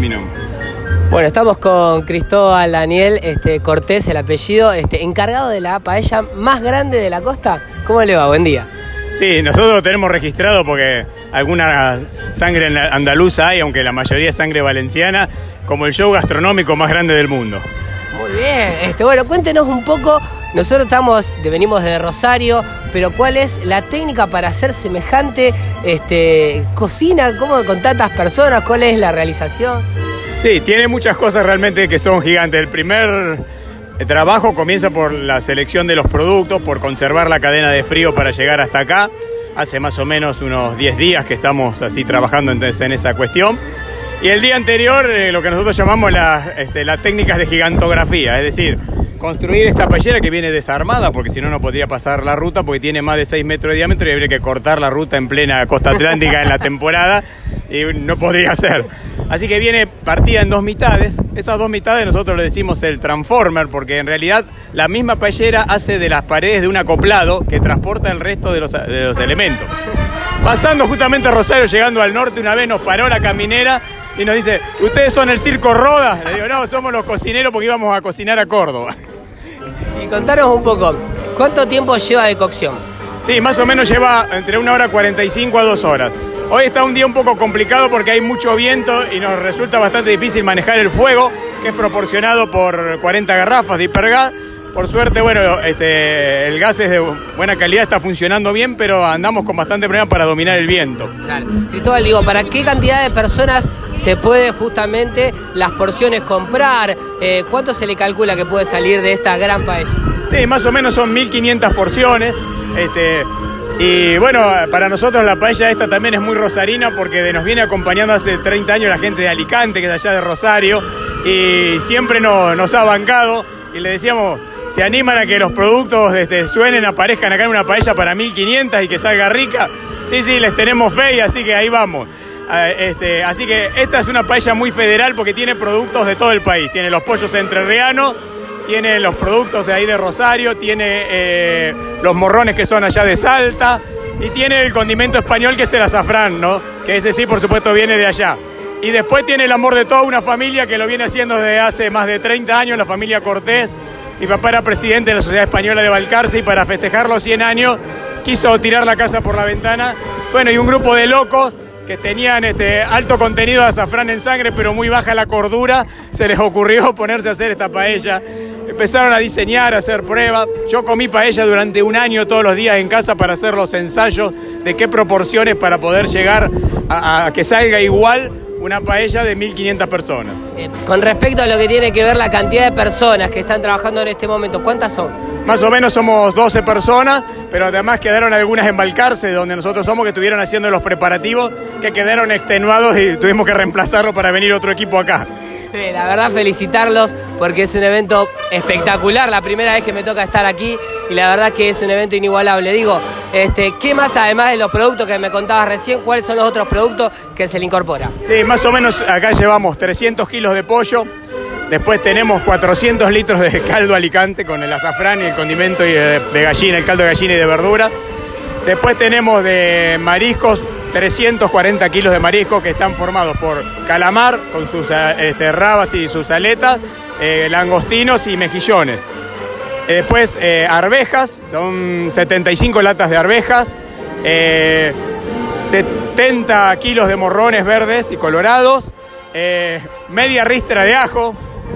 mi nombre. Bueno, estamos con Cristóbal Daniel Cortés, el apellido, encargado de la paella más grande de la costa. ¿Cómo le va? Buen día. Sí, nosotros tenemos registrado porque alguna sangre andaluza hay, aunque la mayoría es sangre valenciana, como el show gastronómico más grande del mundo. Muy bien, bueno, cuéntenos un poco. Nosotros venimos de Rosario, pero ¿cuál es la técnica para hacer semejante cocina? ¿Cómo con tantas personas? ¿Cuál es la realización? Sí, tiene muchas cosas realmente que son gigantes. El primer trabajo comienza por la selección de los productos, por conservar la cadena de frío para llegar hasta acá. Hace más o menos unos 10 días que estamos así trabajando entonces en esa cuestión. Y el día anterior, lo que nosotros llamamos las técnicas de gigantografía, es decir, construir esta paellera que viene desarmada, porque si no, no podría pasar la ruta, porque tiene más de 6 metros de diámetro y habría que cortar la ruta en plena costa atlántica en la temporada, y no podría ser. Así que viene partida en 2 mitades. Esas 2 mitades nosotros le decimos el transformer, porque en realidad la misma paellera hace de las paredes de un acoplado que transporta el resto de los elementos. Pasando justamente a Rosario, llegando al norte, una vez nos paró la caminera y nos dice: ¿ustedes son el Circo Rodas? Le digo: no, somos los cocineros porque íbamos a cocinar a Córdoba. Y contanos un poco, ¿cuánto tiempo lleva de cocción? Sí, más o menos lleva entre 1 hora 45 a 2 horas. Hoy está un día un poco complicado porque hay mucho viento y nos resulta bastante difícil manejar el fuego, que es proporcionado por 40 garrafas de hipergas. Por suerte, bueno, el gas es de buena calidad, está funcionando bien, pero andamos con bastante problema para dominar el viento. Claro. Cristóbal, digo, ¿para qué cantidad de personas se puede justamente las porciones comprar? ¿Cuánto se le calcula que puede salir de esta gran paella? Sí, más o menos son 1.500 porciones. Y bueno, para nosotros la paella esta también es muy rosarina porque nos viene acompañando hace 30 años la gente de Alicante, que es de allá de Rosario, y siempre nos ha bancado. Y le decíamos: ¿se animan a que los productos suenen, aparezcan acá en una paella para 1.500 y que salga rica? Sí, les tenemos fe, y así que ahí vamos. Así que esta es una paella muy federal porque tiene productos de todo el país. Tiene los pollos entrerrianos, tiene los productos de ahí de Rosario, tiene los morrones que son allá de Salta, y tiene el condimento español que es el azafrán, ¿no? Que ese sí, por supuesto, viene de allá. Y después tiene el amor de toda una familia que lo viene haciendo desde hace más de 30 años, la familia Cortés. Mi papá era presidente de la Sociedad Española de Balcarce y para festejar los 100 años quiso tirar la casa por la ventana. Bueno, y un grupo de locos que tenían alto contenido de azafrán en sangre, pero muy baja la cordura, se les ocurrió ponerse a hacer esta paella. Empezaron a diseñar, a hacer pruebas. Yo comí paella durante 1 año todos los días en casa para hacer los ensayos de qué proporciones para poder llegar a que salga igual una paella de 1.500 personas. Con respecto a lo que tiene que ver la cantidad de personas que están trabajando en este momento, ¿cuántas son? Más o menos somos 12 personas, pero además quedaron algunas en Balcarce, donde nosotros somos, que estuvieron haciendo los preparativos, que quedaron extenuados y tuvimos que reemplazarlo para venir otro equipo acá. La verdad, felicitarlos porque es un evento espectacular, la primera vez que me toca estar aquí y la verdad que es un evento inigualable. Digo, ¿qué más, además de los productos que me contabas recién, cuáles son los otros productos que se le incorpora? Sí, más o menos acá llevamos 300 kilos de pollo, después tenemos 400 litros de caldo Alicante con el azafrán y el condimento de gallina, el caldo de gallina y de verdura. Después tenemos de mariscos 340 kilos de mariscos que están formados por calamar con sus rabas y sus aletas, langostinos y mejillones. Después arvejas, son 75 latas de arvejas, 70 kilos de morrones verdes y colorados, media ristra de ajo,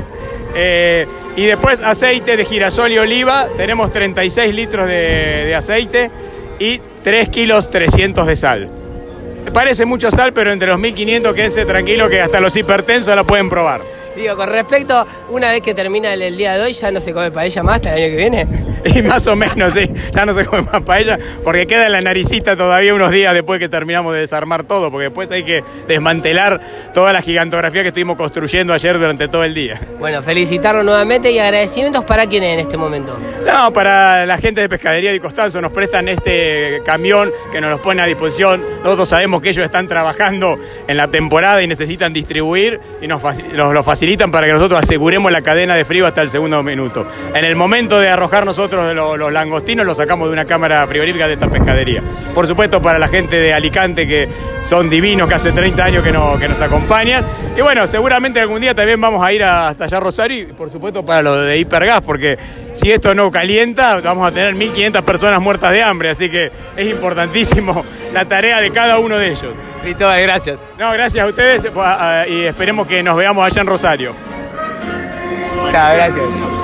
y después aceite de girasol y oliva. Tenemos 36 litros de aceite y 3 kilos 300 de sal. Parece mucho sal, pero entre los 1.500 quédense tranquilo que hasta los hipertensos la pueden probar. Digo, con respecto, una vez que termina el día de hoy, ¿ya no se come paella más hasta el año que viene? Y más o menos, sí, ya no se come más paella, porque queda en la naricita todavía unos días después que terminamos de desarmar todo, porque después hay que desmantelar toda la gigantografía que estuvimos construyendo ayer durante todo el día. Bueno, felicitarlos nuevamente y agradecimientos para quién en este momento. No, para la gente de Pescadería Di Costanzo, nos prestan este camión que nos los pone a disposición. Nosotros sabemos que ellos están trabajando en la temporada y necesitan distribuir y nos lo facilitan para que nosotros aseguremos la cadena de frío hasta el segundo minuto. En el momento de arrojar nosotros nosotros los langostinos los sacamos de una cámara frigorífica de esta pescadería. Por supuesto para la gente de Alicante, que son divinos, que hace 30 años que nos acompañan. Y bueno, seguramente algún día también vamos a ir hasta allá a Rosario, y por supuesto para lo de Hipergas, porque si esto no calienta, vamos a tener 1.500 personas muertas de hambre, así que es importantísimo la tarea de cada uno de ellos. Cristóbal, gracias. No, gracias a ustedes y esperemos que nos veamos allá en Rosario. Chao, gracias.